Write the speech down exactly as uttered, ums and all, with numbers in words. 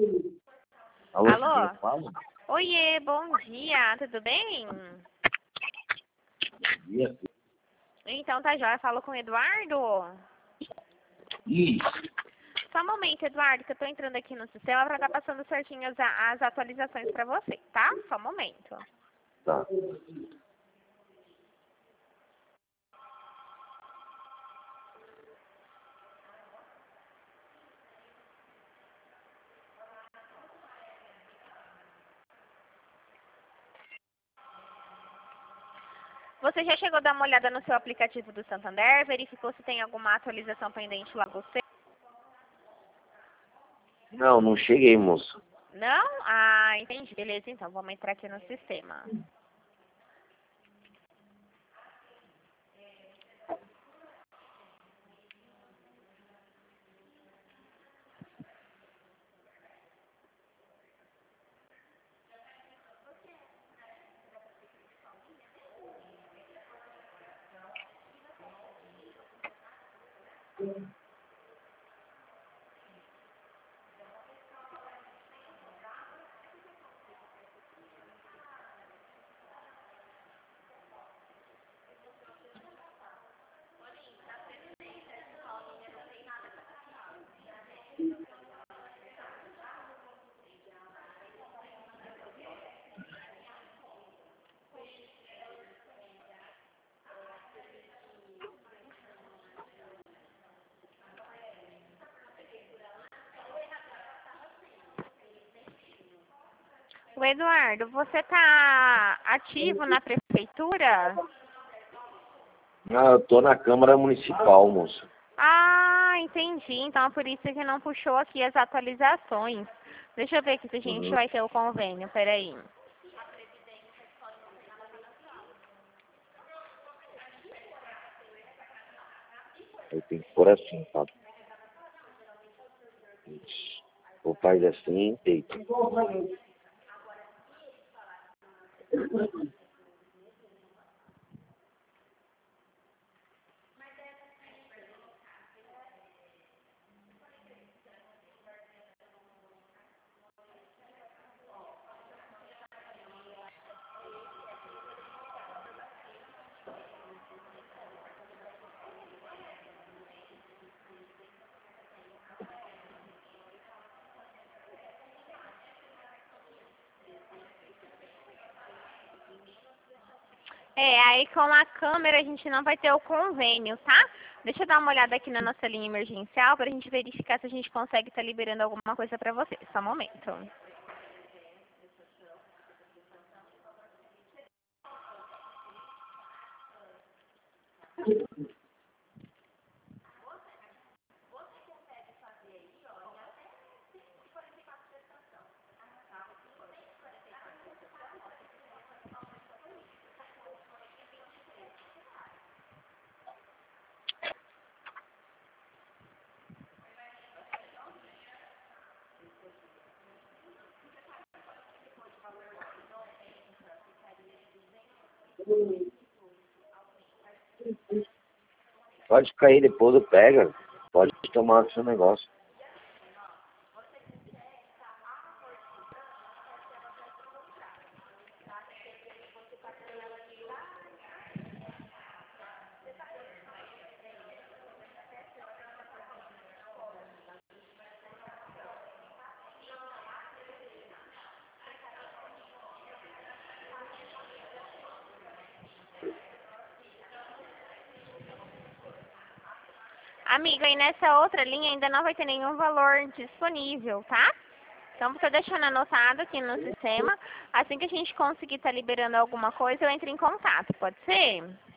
Alô, Alô? quem fala? Oiê, bom dia, tudo bem? Bom dia. Então tá jóia, falo com o Eduardo. Isso. Só um momento, Eduardo, que eu tô entrando aqui no sistema pra estar passando certinho as, as atualizações pra você, tá? Só um momento. Tá. Você já chegou a dar uma olhada no seu aplicativo do Santander? Verificou se tem alguma atualização pendente lá com você? Não, não cheguei, moço. Não? Ah, entendi. Beleza, então, vamos entrar aqui no sistema. O Eduardo, você tá ativo na prefeitura? Ah, eu tô na Câmara Municipal, moço. Ah, entendi. Então é por isso que não puxou aqui as atualizações. Deixa eu ver aqui se a gente Uhum. vai ter o convênio, peraí. Eu tenho que pôr assim, tá? Isso. Ou faz assim, deita. É, aí com a câmera a gente não vai ter o convênio, tá? Deixa eu dar uma olhada aqui na nossa linha emergencial para a gente verificar se a gente consegue estar liberando alguma coisa para você. Só um momento. Pode cair depois, eu pega. Pode tomar o seu negócio. Amiga, e nessa outra linha ainda não vai ter nenhum valor disponível, tá? Então, estou deixando anotado aqui no sistema. Assim que a gente conseguir estar liberando alguma coisa, eu entro em contato, pode ser?